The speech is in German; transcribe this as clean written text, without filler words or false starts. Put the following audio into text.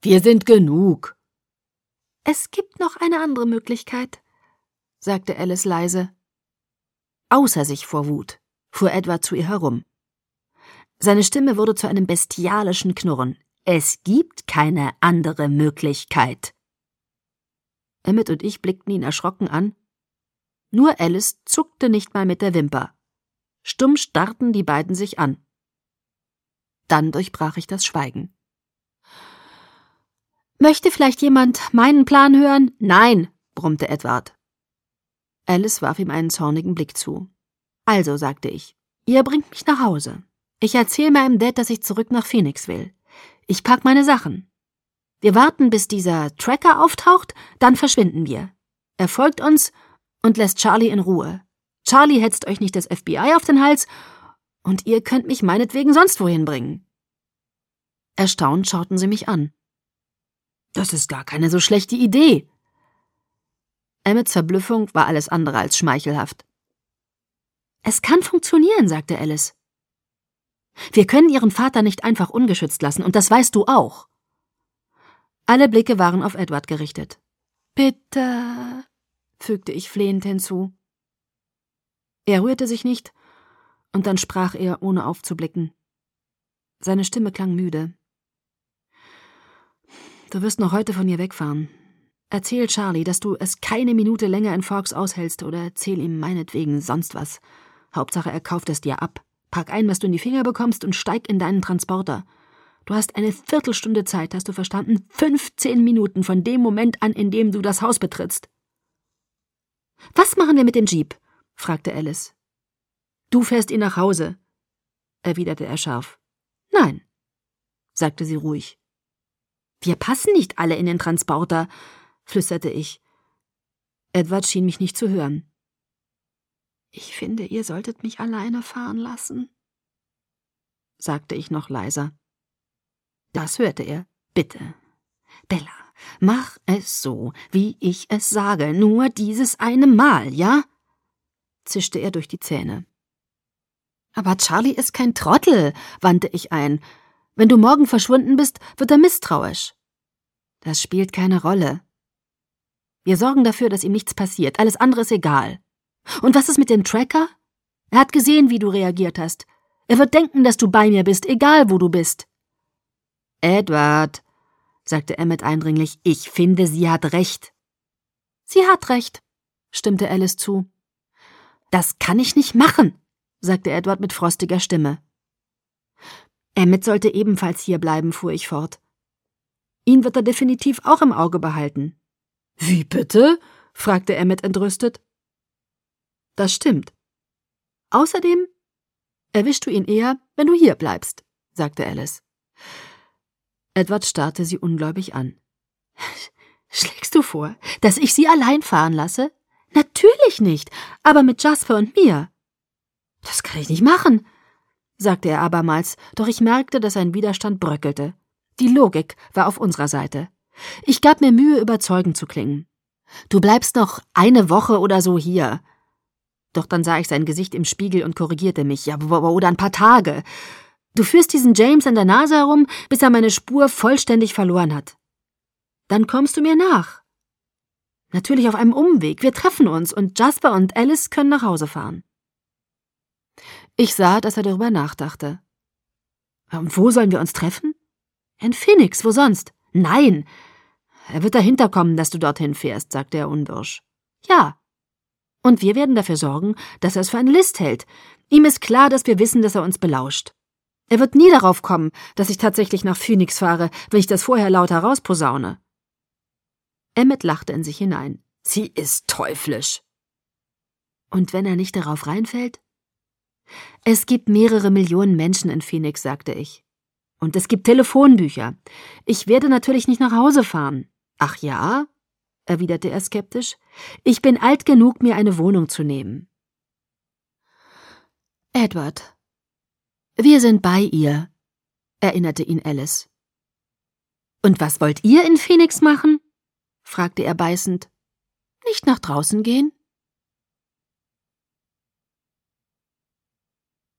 Wir sind genug. Es gibt noch eine andere Möglichkeit, sagte Alice leise. Außer sich vor Wut fuhr Edward zu ihr herum. Seine Stimme wurde zu einem bestialischen Knurren. Es gibt keine andere Möglichkeit. Emmett und ich blickten ihn erschrocken an. Nur Alice zuckte nicht mal mit der Wimper. Stumm starrten die beiden sich an. Dann durchbrach ich das Schweigen. »Möchte vielleicht jemand meinen Plan hören?« »Nein«, brummte Edward. Alice warf ihm einen zornigen Blick zu. »Also«, sagte ich, »ihr bringt mich nach Hause. Ich erzähle meinem Dad, dass ich zurück nach Phoenix will. Ich pack meine Sachen. Wir warten, bis dieser Tracker auftaucht, dann verschwinden wir. Er folgt uns und lässt Charlie in Ruhe. Charlie hetzt euch nicht das FBI auf den Hals und ihr könnt mich meinetwegen sonst wohin bringen.« Erstaunt schauten sie mich an. »Das ist gar keine so schlechte Idee.« Emmets Verblüffung war alles andere als schmeichelhaft. »Es kann funktionieren«, sagte Alice. »Wir können ihren Vater nicht einfach ungeschützt lassen, und das weißt du auch.« Alle Blicke waren auf Edward gerichtet. »Bitte«, fügte ich flehend hinzu. Er rührte sich nicht, und dann sprach er, ohne aufzublicken. Seine Stimme klang müde. »Du wirst noch heute von ihr wegfahren. Erzähl Charlie, dass du es keine Minute länger in Forks aushältst, oder erzähl ihm meinetwegen sonst was. Hauptsache, er kauft es dir ab. Pack ein, was du in die Finger bekommst, und steig in deinen Transporter. Du hast eine Viertelstunde Zeit, hast du verstanden? 15 Minuten von dem Moment an, in dem du das Haus betrittst.« »Was machen wir mit dem Jeep?« fragte Alice. »Du fährst ihn nach Hause«, erwiderte er scharf. »Nein«, sagte sie ruhig. »Wir passen nicht alle in den Transporter«, flüsterte ich. Edward schien mich nicht zu hören. »Ich finde, ihr solltet mich alleine fahren lassen«, sagte ich noch leiser. Das hörte er. »Bitte, Bella, mach es so, wie ich es sage, nur dieses eine Mal, ja?« zischte er durch die Zähne. »Aber Charlie ist kein Trottel«, wandte ich ein. »Wenn du morgen verschwunden bist, wird er misstrauisch.« »Das spielt keine Rolle. Wir sorgen dafür, dass ihm nichts passiert. Alles andere ist egal. Und was ist mit dem Tracker? Er hat gesehen, wie du reagiert hast. Er wird denken, dass du bei mir bist, egal wo du bist.« »Edward«, sagte Emmett eindringlich, »ich finde, sie hat recht.« »Sie hat recht«, stimmte Alice zu. »Das kann ich nicht machen«, sagte Edward mit frostiger Stimme. »Emmett sollte ebenfalls hier bleiben«, fuhr ich fort. »Ihn wird er definitiv auch im Auge behalten.« »Wie bitte?«, fragte Emmett entrüstet. »Das stimmt. Außerdem erwischst du ihn eher, wenn du hier bleibst«, sagte Alice. Edward starrte sie ungläubig an. »Schlägst du vor, dass ich sie allein fahren lasse? Natürlich nicht, aber mit Jasper und mir.« »Das kann ich nicht machen«, sagte er abermals, doch ich merkte, dass sein Widerstand bröckelte. Die Logik war auf unserer Seite. Ich gab mir Mühe, überzeugend zu klingen. »Du bleibst noch eine Woche oder so hier.« Doch dann sah ich sein Gesicht im Spiegel und korrigierte mich. »Ja, oder ein paar Tage. Du führst diesen James an der Nase herum, bis er meine Spur vollständig verloren hat. Dann kommst du mir nach. Natürlich auf einem Umweg. Wir treffen uns und Jasper und Alice können nach Hause fahren.« Ich sah, dass er darüber nachdachte. »Und wo sollen wir uns treffen?« »In Phoenix, wo sonst?« »Nein, er wird dahinter kommen, dass du dorthin fährst«, sagte er unwirsch. »Ja. Und wir werden dafür sorgen, dass er es für eine List hält. Ihm ist klar, dass wir wissen, dass er uns belauscht. Er wird nie darauf kommen, dass ich tatsächlich nach Phoenix fahre, wenn ich das vorher laut herausposaune.« Emmett lachte in sich hinein. »Sie ist teuflisch.« »Und wenn er nicht darauf reinfällt?« »Es gibt mehrere Millionen Menschen in Phoenix«, sagte ich. »Und es gibt Telefonbücher. Ich werde natürlich nicht nach Hause fahren.« »Ach ja?«, erwiderte er skeptisch. »Ich bin alt genug, mir eine Wohnung zu nehmen.« »Edward, wir sind bei ihr«, erinnerte ihn Alice. »Und was wollt ihr in Phoenix machen?«, fragte er beißend. »Nicht nach draußen gehen?«